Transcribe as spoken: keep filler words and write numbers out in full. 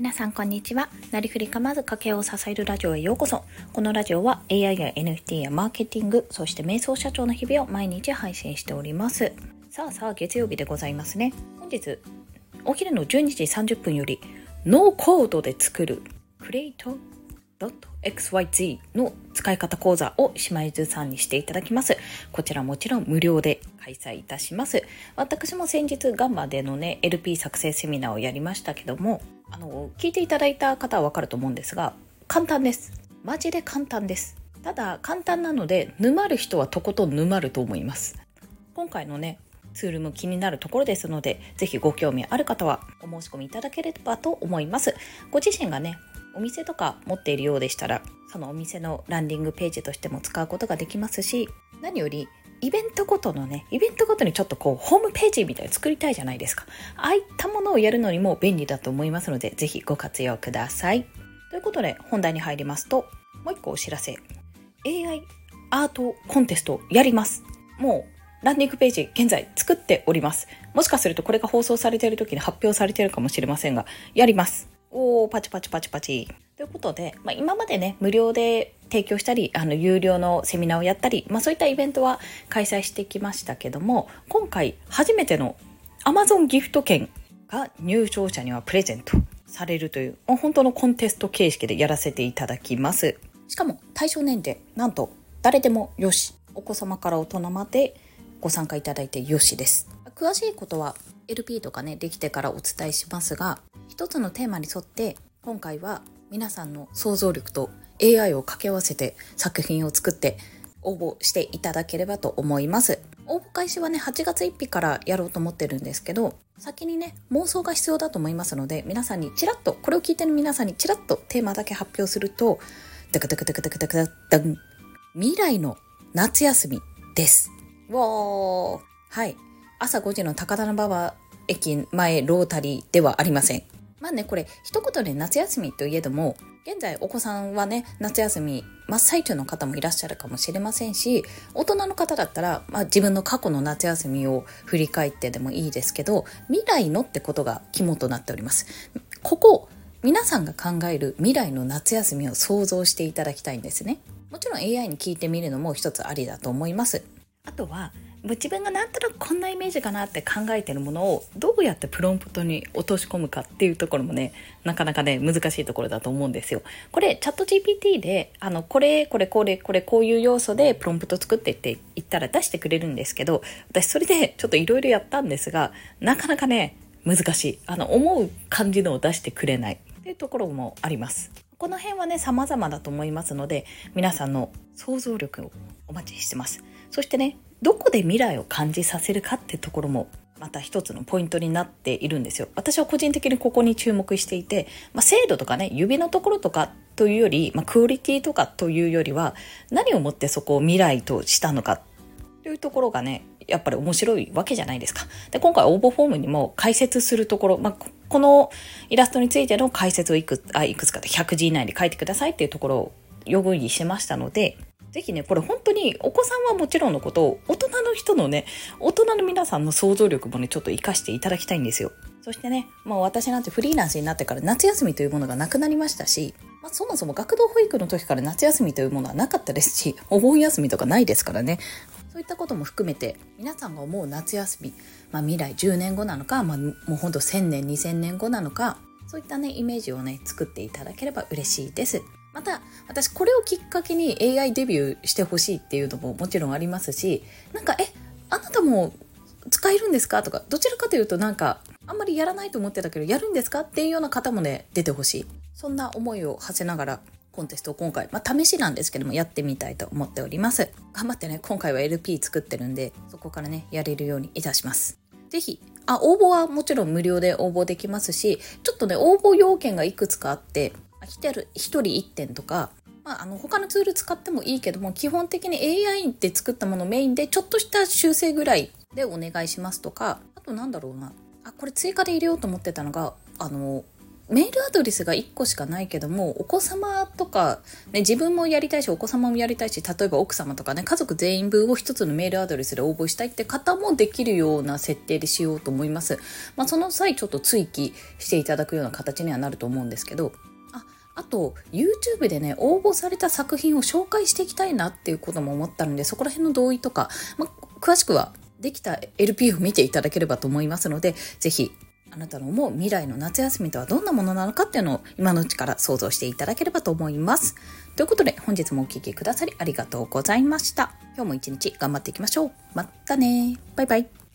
皆さんこんにちは。なりふり構わず家計を支えるラジオへようこそ。このラジオは エーアイ や エヌエフティー やマーケティング、そして瞑想社長の日々を毎日配信しております。さあさあ月曜日でございますね。本日お昼のじゅうにじさんじゅっぷんよりノーコードで作るクレイト エックスワイゼット の使い方講座を島井さんにしていただきます。こちらもちろん無料で開催いたします。私も先日ガンマでのね エルピー 作成セミナーをやりましたけども、あの聞いていただいた方はわかると思うんですが、簡単です。マジで簡単です。ただ簡単なので沼る人はとことん沼ると思います。今回のねツールも気になるところですので、ぜひご興味ある方はお申し込みいただければと思います。ご自身がねお店とか持っているようでしたら、そのお店のランディングページとしても使うことができますし、何よりイベントごとのねイベントごとにちょっとこうホームページみたいに作りたいじゃないですか。ああいったものをやるのにも便利だと思いますので、ぜひご活用ください。ということで本題に入りますと、もう一個お知らせ。 エーアイ アートコンテストやります。もうランディングページ現在作っております。もしかするとこれが放送されている時に発表されているかもしれませんが、やります。おーパチパチパチパチということで、まあ、今までね無料で提供したり、あの有料のセミナーをやったり、まあ、そういったイベントは開催してきましたけども、今回初めての Amazon ギフト券が入賞者にはプレゼントされるという、本当のコンテスト形式でやらせていただきます。しかも対象年齢なんと誰でもよし、お子様から大人までご参加いただいてよしです。詳しいことは エルピー とかねできてからお伝えしますが、一つのテーマに沿って今回は皆さんの想像力と エーアイ を掛け合わせて作品を作って応募していただければと思います。応募開始はねはちがつついたちからやろうと思ってるんですけど、先にね妄想が必要だと思いますので、皆さんにチラッと、これを聞いてる皆さんにチラッとテーマだけ発表すると、ダカダカダカダカダカダン、未来の夏休みです。わー、はい、朝ごじの高田馬場駅前ロータリーではありません。まあね、これ一言で夏休みといえども、現在お子さんはね夏休み真っ最中の方もいらっしゃるかもしれませんし、大人の方だったら、まあ、自分の過去の夏休みを振り返ってでもいいですけど、未来のってことが肝となっております。ここ皆さんが考える未来の夏休みを想像していただきたいんですね。もちろん エーアイ に聞いてみるのも一つありだと思います。あとは自分がなんとなくこんなイメージかなって考えてるものをどうやってプロンプトに落とし込むかっていうところもね、なかなかね難しいところだと思うんですよ。これチャット ジーピーティー であのこれこれこれこれこういう要素でプロンプト作ってって言ったら出してくれるんですけど、私それでちょっといろいろやったんですが、なかなかね難しい、あの思う感じのを出してくれないっていうところもあります。この辺はね様々だと思いますので、皆さんの想像力をお待ちしてます。そしてね、どこで未来を感じさせるかってところもまた一つのポイントになっているんですよ。私は個人的にここに注目していて、まあ、精度とかね指のところとかというより、まあ、クオリティとかというよりは、何をもってそこを未来としたのかというところがねやっぱり面白いわけじゃないですか。で今回応募フォームにも解説するところ、まあ、このイラストについての解説をいくあいくつかでひゃくじ以内で書いてくださいっていうところを用意しましたので、ぜひねこれ本当にお子さんはもちろんのこと、大人の人のね大人の皆さんの想像力もねちょっと活かしていただきたいんですよ。そしてね、もう私なんてフリーランスになってから夏休みというものがなくなりましたし、まあ、そもそも学童保育の時から夏休みというものはなかったですし、お盆休みとかないですからね。そういったことも含めて皆さんが思う夏休み、まあ、未来じゅうねんごなのか、まあ、もうほんとせんねんにせんねんごなのか、そういったねイメージをね作っていただければ嬉しいです。また私これをきっかけに エーアイ デビューしてほしいっていうのももちろんありますし、なんかえあなたも使えるんですかとか、どちらかというとなんかあんまりやらないと思ってたけどやるんですかっていうような方もね出てほしい、そんな思いを馳せながらコンテストを今回、まあ試しなんですけどもやってみたいと思っております。頑張ってね今回は エルピー 作ってるんで、そこからねやれるようにいたします。ぜひあ応募はもちろん無料で応募できますし、ちょっとね応募要件がいくつかあって、ひとりいってんとか、まあ、あの他のツール使ってもいいけども、基本的に エーアイ で作ったものメインでちょっとした修正ぐらいでお願いしますとか、あとなんだろうなあこれ追加で入れようと思ってたのが、あのメールアドレスがいっこしかないけども、お子様とか、ね、自分もやりたいしお子様もやりたいし、例えば奥様とかね、家族全員分を一つのメールアドレスで応募したいって方もできるような設定でしようと思います。まあ、その際ちょっと追記していただくような形にはなると思うんですけど、ああと YouTube でね応募された作品を紹介していきたいなっていうことも思ったので、そこら辺の同意とか、まあ、詳しくはできた エルピー を見ていただければと思いますので、ぜひあなたの思う未来の夏休みとはどんなものなのかっていうのを今のうちから想像していただければと思います。ということで本日もお聞きくださりありがとうございました。今日も一日頑張っていきましょう。またね。バイバイ。